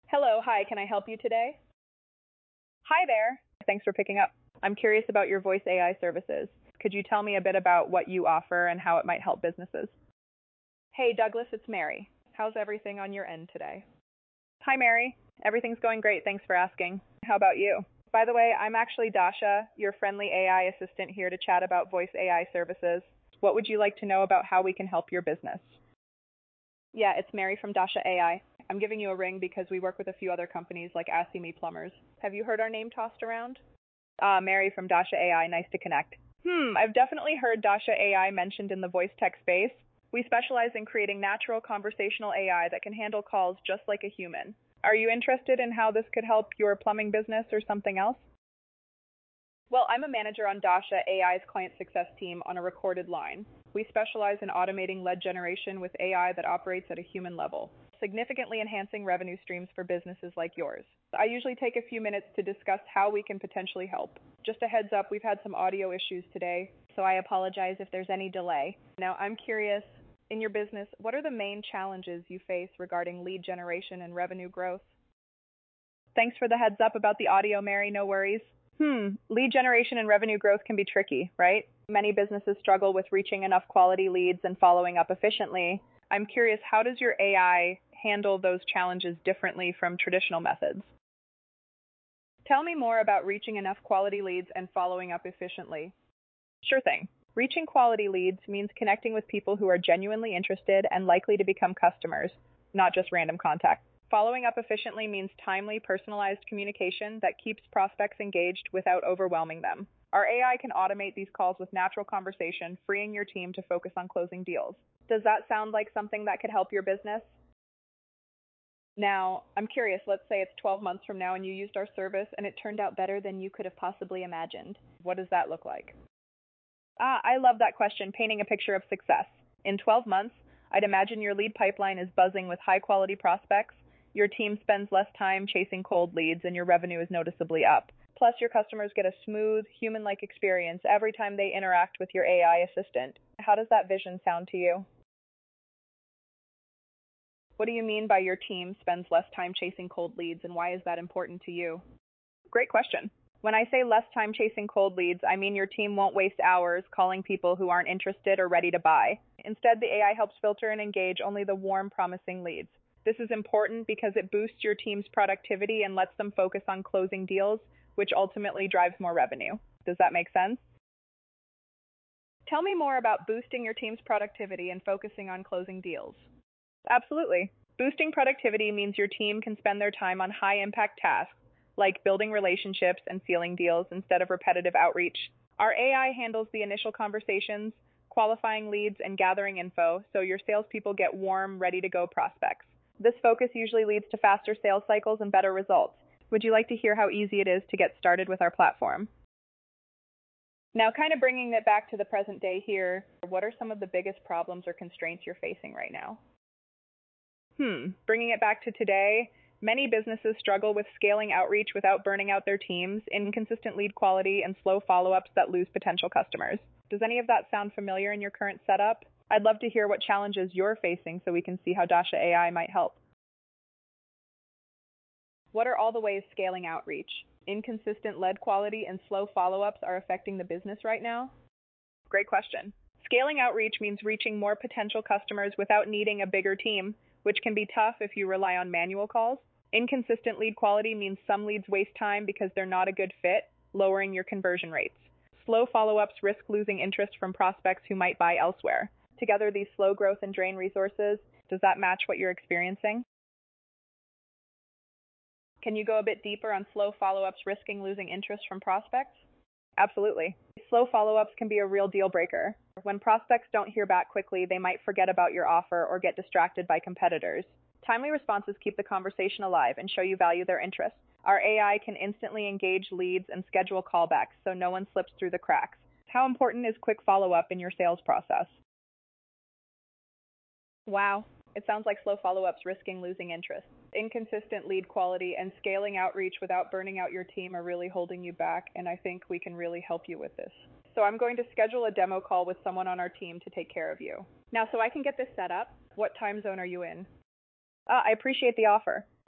Hello, hi, can I help you today? Hi there. Thanks for picking up. I'm curious about your voice AI services. Could you tell me a bit about what you offer and how it might help businesses? Hey, Douglas, it's Mary. How's everything on your end today? Hi, Mary. Everything's going great. Thanks for asking. How about you? By the way, I'm actually Dasha, your friendly AI assistant here to chat about voice AI services. What would you like to know about how we can help your business? Yeah, it's Mary from Dasha AI. I'm giving you a ring because we work with a few other companies like Assimi Plumbers. Have you heard our name tossed around? Mary from Dasha AI, nice to connect. I've definitely heard Dasha AI mentioned in the voice tech space. We specialize in creating natural conversational AI that can handle calls just like a human. Are you interested in how this could help your plumbing business or something else? Well, I'm a manager on Dasha AI's client success team on a recorded line. We specialize in automating lead generation with AI that operates at a human level, significantly enhancing revenue streams for businesses like yours. I usually take a few minutes to discuss how we can potentially help. Just a heads up, we've had some audio issues today, so I apologize if there's any delay. Now, I'm curious, in your business, what are the main challenges you face regarding lead generation and revenue growth? Thanks for the heads up about the audio, Mary, no worries. Lead generation and revenue growth can be tricky, right? Many businesses struggle with reaching enough quality leads and following up efficiently. I'm curious, how does your AI handle those challenges differently from traditional methods? Tell me more about reaching enough quality leads and following up efficiently. Sure thing. Reaching quality leads means connecting with people who are genuinely interested and likely to become customers, not just random contact. Following up efficiently means timely, personalized communication that keeps prospects engaged without overwhelming them. Our AI can automate these calls with natural conversation, freeing your team to focus on closing deals. Does that sound like something that could help your business? Now, I'm curious, let's say it's 12 months from now and you used our service and it turned out better than you could have possibly imagined. What does that look like? I love that question, painting a picture of success. In 12 months, I'd imagine your lead pipeline is buzzing with high quality prospects, your team spends less time chasing cold leads, and your revenue is noticeably up. Plus, your customers get a smooth, human like experience every time they interact with your AI assistant. How does that vision sound to you? What do you mean by your team spends less time chasing cold leads, and why is that important to you? Great question. When I say less time chasing cold leads, I mean your team won't waste hours calling people who aren't interested or ready to buy. Instead, the AI helps filter and engage only the warm, promising leads. This is important because it boosts your team's productivity and lets them focus on closing deals, which ultimately drives more revenue. Does that make sense? Tell me more about boosting your team's productivity and focusing on closing deals. Absolutely. Boosting productivity means your team can spend their time on high impact tasks, like building relationships and sealing deals instead of repetitive outreach. Our AI handles the initial conversations, qualifying leads, and gathering info, so your salespeople get warm, ready to go prospects. This focus usually leads to faster sales cycles and better results. Would you like to hear how easy it is to get started with our platform? Now, kind of bringing it back to the present day here, what are some of the biggest problems or constraints you're facing right now? Bringing it back to today, many businesses struggle with scaling outreach without burning out their teams, inconsistent lead quality, and slow follow-ups that lose potential customers. Does any of that sound familiar in your current setup? I'd love to hear what challenges you're facing so we can see how Dasha AI might help. What are all the ways scaling outreach? Inconsistent lead quality and slow follow-ups are affecting the business right now? Great question. Scaling outreach means reaching more potential customers without needing a bigger team, which can be tough if you rely on manual calls. Inconsistent lead quality means some leads waste time because they're not a good fit, lowering your conversion rates. Slow follow-ups risk losing interest from prospects who might buy elsewhere. Together, these slow growth and drain resources. Does that match what you're experiencing? Can you go a bit deeper on slow follow-ups risking losing interest from prospects? Absolutely. Slow follow-ups can be a real deal breaker. When prospects don't hear back quickly, they might forget about your offer or get distracted by competitors. Timely responses keep the conversation alive and show you value their interests. Our AI can instantly engage leads and schedule callbacks so no one slips through the cracks. How important is quick follow-up in your sales process? Wow, it sounds like slow follow-ups risking losing interest. Inconsistent lead quality and scaling outreach without burning out your team are really holding you back, and I think we can really help you with this. So I'm going to schedule a demo call with someone on our team to take care of you. Now, so I can get this set up, what time zone are you in? I appreciate the offer.